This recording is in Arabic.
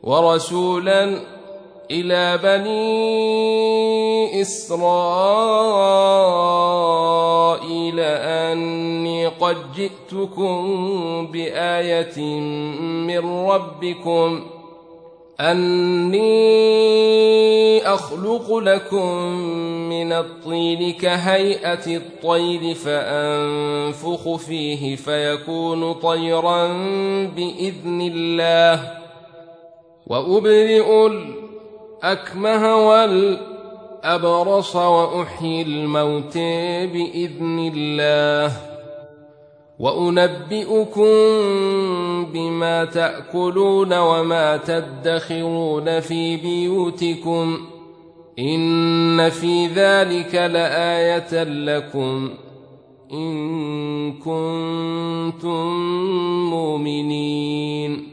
ورسولا إلى بني إسرائيل أني قد جئتكم بآية من ربكم أني أخلق لكم من الطين كهيئة الطير فأنفخ فيه فيكون طيرا بإذن الله وأبرئ الأكمه والأبرص وأحيي الموت بإذن الله وأنبئكم بما تأكلون وما تدخرون في بيوتكم إن في ذلك لآية لكم إن كنتم مؤمنين